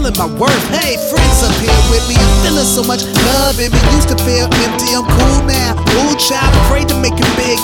feeling my worth. Hey, friends up here with me, I'm feeling so much love in me. Used to feel empty, I'm cool now. Ooh, child, afraid to make it big.